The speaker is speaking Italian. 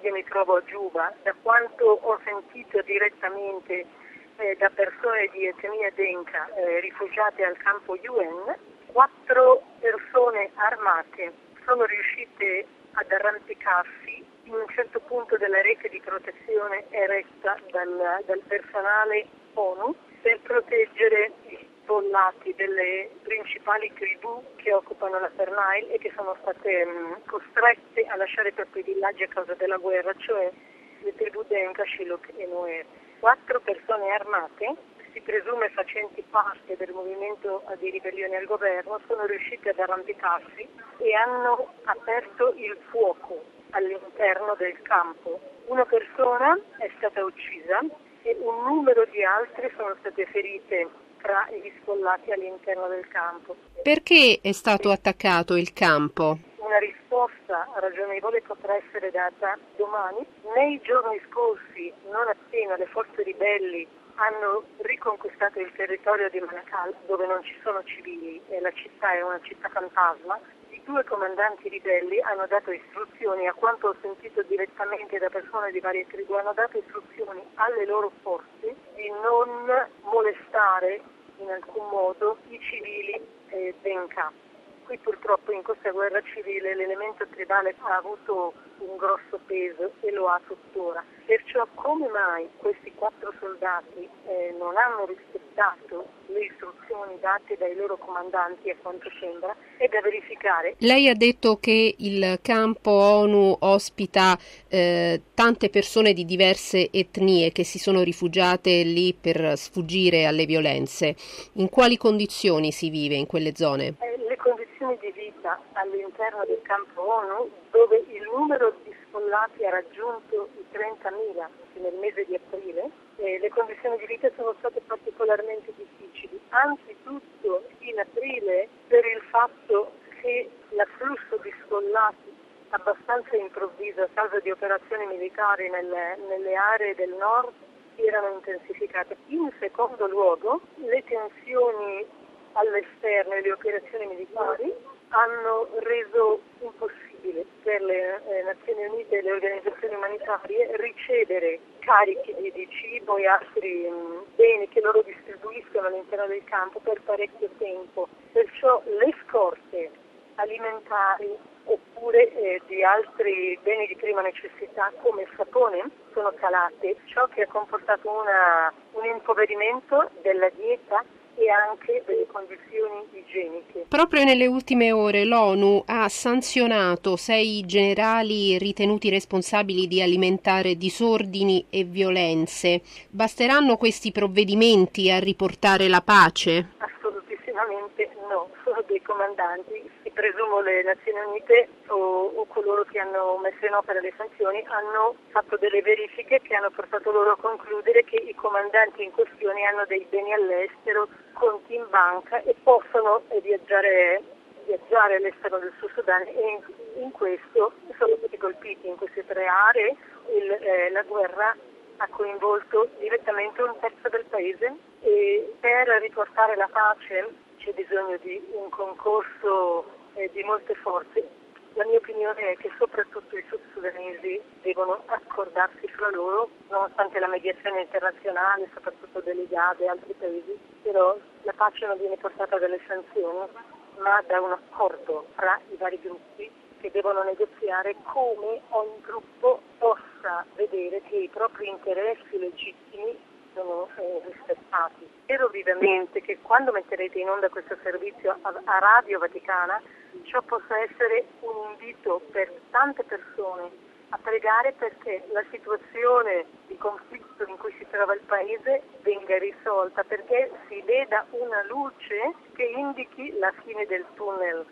Io mi trovo a Giuba, da quanto ho sentito direttamente da persone di etnia Denka rifugiate al campo UN, 4 persone armate sono riuscite ad arrampicarsi in un certo punto della rete di protezione eretta dal personale ONU per proteggere i sfollati delle principali tribù che occupano la Pernail e che sono state costrette a lasciare i propri villaggi a causa della guerra, cioè le tribù Denka, Shilluk e Nuer. 4 persone armate, si presume facenti parte del movimento di ribellione al governo, sono riuscite ad arrampicarsi e hanno aperto il fuoco all'interno del campo. Una persona è stata uccisa e un numero di altre sono state ferite tra gli sfollati all'interno del campo. Perché è stato attaccato il campo? Una risposta ragionevole potrà essere data domani. Nei giorni scorsi, non appena le forze ribelli hanno riconquistato il territorio di Manakal, dove non ci sono civili e la città è una città fantasma, i 2 comandanti ribelli hanno dato istruzioni, a quanto ho sentito direttamente da persone di varie tribù, hanno dato istruzioni alle loro forze di non molestare in alcun modo i civili Denka. Qui purtroppo in questa guerra civile l'elemento tribale ha avuto un grosso peso e lo ha tuttora. Perciò come mai questi 4 soldati non hanno rispettato le istruzioni date dai loro comandanti, a quanto sembra, è da verificare. Lei ha detto che il campo ONU ospita tante persone di diverse etnie che si sono rifugiate lì per sfuggire alle violenze. In quali condizioni si vive in quelle zone? Le condizioni di vita all'interno del campo ONU, dove il numero di sfollati ha raggiunto i 30.000 nel mese di aprile, le condizioni di vita sono state particolarmente difficili, anzitutto in aprile per il fatto che l'afflusso di sfollati abbastanza improvviso a causa di operazioni militari nelle aree del nord erano intensificate. In secondo luogo, le tensioni all'esterno e le operazioni militari hanno reso impossibile per le Nazioni Unite e le organizzazioni umanitarie ricevere carichi di cibo e altri beni che loro distribuiscono all'interno del campo per parecchio tempo. Perciò le scorte alimentari oppure di altri beni di prima necessità come il sapone sono calate, ciò che ha comportato un impoverimento della dieta e anche delle condizioni igieniche. Proprio nelle ultime ore l'ONU ha sanzionato 6 generali ritenuti responsabili di alimentare disordini e violenze. Basteranno questi provvedimenti a riportare la pace? Assolutissimamente no, sono dei comandanti, e presumo le Nazioni Unite o coloro che hanno messo in opera le sanzioni hanno fatto delle verifiche che hanno portato loro a concludere che i comandanti in questione hanno dei beni all'estero, conti in banca e possono viaggiare all'estero del Sud Sudan, e in questo sono stati colpiti in queste 3 aree. La guerra ha coinvolto direttamente un terzo del paese e per riportare la pace c'è bisogno di un concorso di molte forze. La mia opinione è che soprattutto i sud-sudanesi devono accordarsi fra loro, nonostante la mediazione internazionale, soprattutto delle GAD e altri paesi, però la pace non viene portata dalle sanzioni, ma da un accordo fra i vari gruppi che devono negoziare come ogni gruppo possa vedere che i propri interessi legittimi sono rispettati. Spero vivamente che quando metterete in onda questo servizio a Radio Vaticana, ciò possa essere un invito per tante persone a pregare perché la situazione di conflitto in cui si trova il paese venga risolta, perché si veda una luce che indichi la fine del tunnel.